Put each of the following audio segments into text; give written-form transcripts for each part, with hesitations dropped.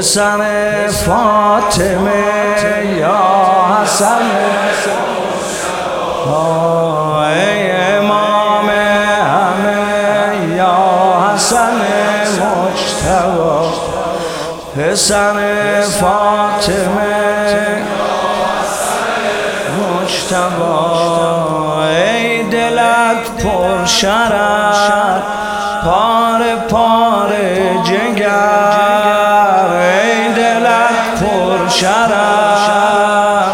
پسر فاطمه یا حسن ای امام همه یا حسن مجتبی پسر فاطمه مجتبی ای دلت پر شرر پاره پاره جگر ای دلت پر شرر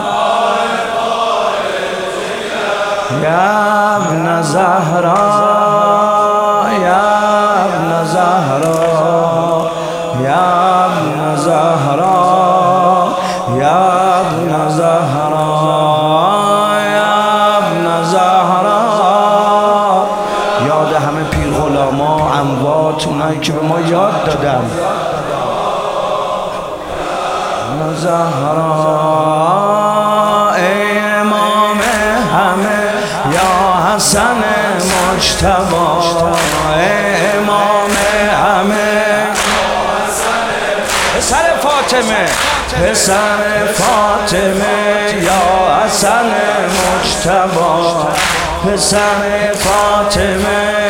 یا ابن زهرا یا ابن زهرا یا ابن زهرا یا ابن زهرا یا ابن زهرا یاد همه پیر غلاما اموات اونایی که به ما یاد دادن زهرا ای امام همه یا حسن مجتبی ای امام همه پسر فاطمه پسر فاطمه یا حسن مجتبی پسر فاطمه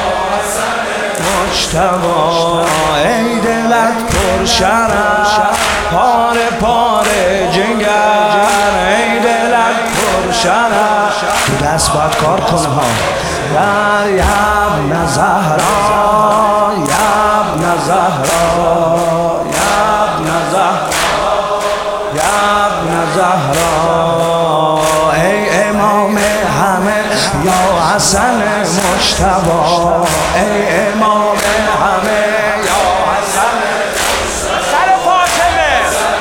مجتبی ای دلت پر شرر پاره پاره جگر ای دلت پر شرر تو دست باید کار کنه ها در یا ابن زهرا یا ابن زهرا یا ابن زهرا یا ابن زهرا ای امام همه یا حسن مجتبی ای امام همه یا حسن پسر فاطمه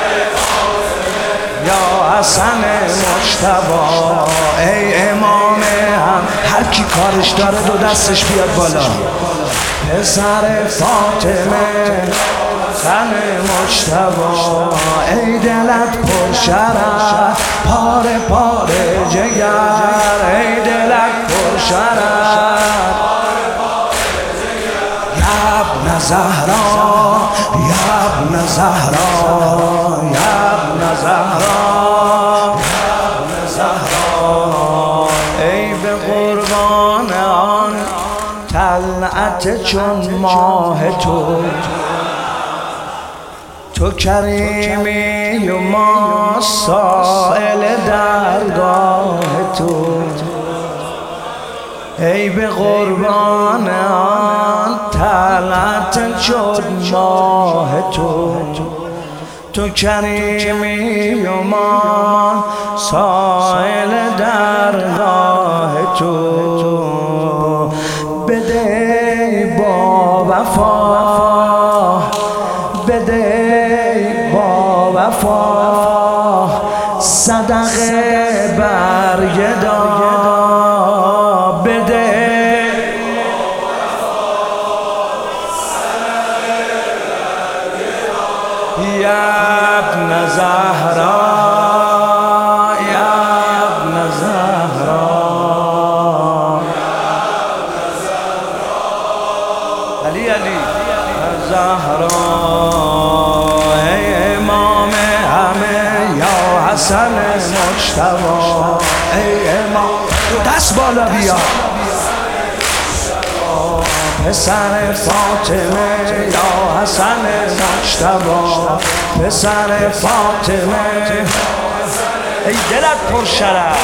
یا حسن مجتبی ای امام هم هر کی کارش داره دو دستش بیاد بالا پسر فاطمه حسن مجتبی ای دلت پر شرر پاره پاره جگر ای دلت پر شرر یا ابن زهرا یا ابن زهرا یا ابن زهرا یا ابن زهرا ای به قربان آن طلعت چون ماه تو کریمی و ما سائل درگاه تو ای به قربان آن طلعت چون ماه تو کریمی و ما سائل درگاه تو بده با وفا بده با وفا صدقه بر گدا بده یا ابن زهرا یا ابن زهرا علی علی زهرا ای امام همه یا حسن مجتبی ای امام دست بالا بیا پسر فاطمه یا حسن مجتبی پسر فاطمه ای دلت پر شرر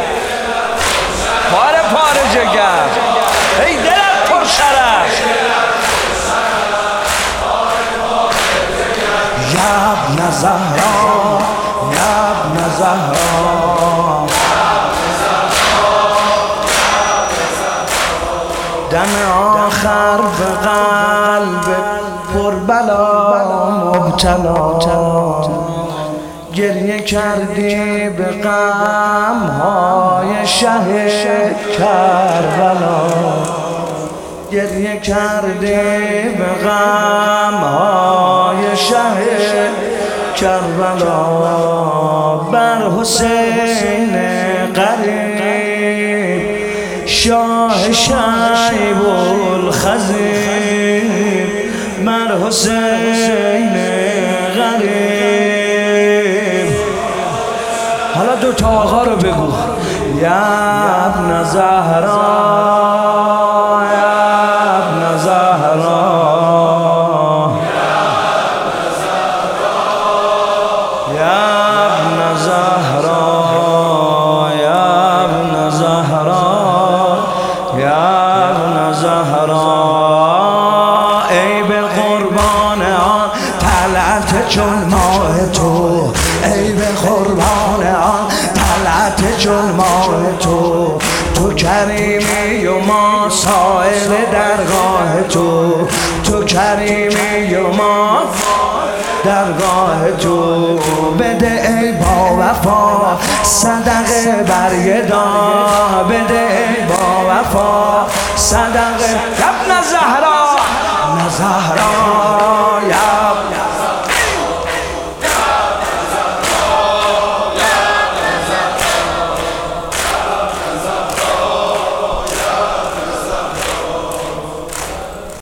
پاره پاره جگر ای دلت پر شرر یا ابن زهرا یا ابن زهرا دم آخر به قلب پر بلا مبتلا گریه کردی به غم های شه کربلا گریه کردی به غم های شه کربلا بر حسین قریب شاه شیب الخزیر بر حسین دو تا آقا رو بگو. یا ابن زهرا یا ابن زهرا یا ابن زهرا یا ابن زهرا یا ابن زهرا ای به قربان آن طلعت چون ماه تو، ای به قربان آن طلعت چون ماه تو، تو کریمی و ما سائل درگاه تو، تو کریمی و ما درگاه تو. بده ای با وفا صدقه بر یدا، بده ای با وفا صدقه